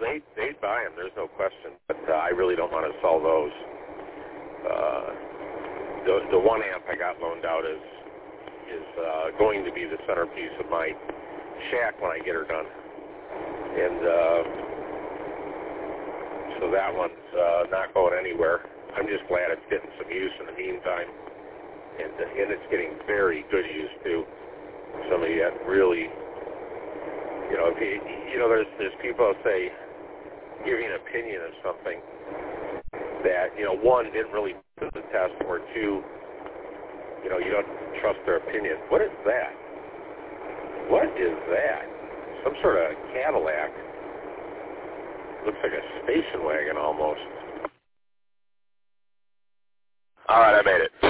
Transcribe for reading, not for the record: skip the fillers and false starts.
they'd buy them. There's no question. But I really don't want to sell those. The 1 amp I got loaned out is going to be the centerpiece of my shack when I get her done. And so that one's not going anywhere. I'm just glad it's getting some use in the meantime. And it's getting very good use, too. Somebody that really, there's people that say, giving an opinion of something that, one, didn't really put the test, or two, you don't trust their opinion. What is that? What is that? Some sort of Cadillac. Looks like a station wagon almost. All right, I made it.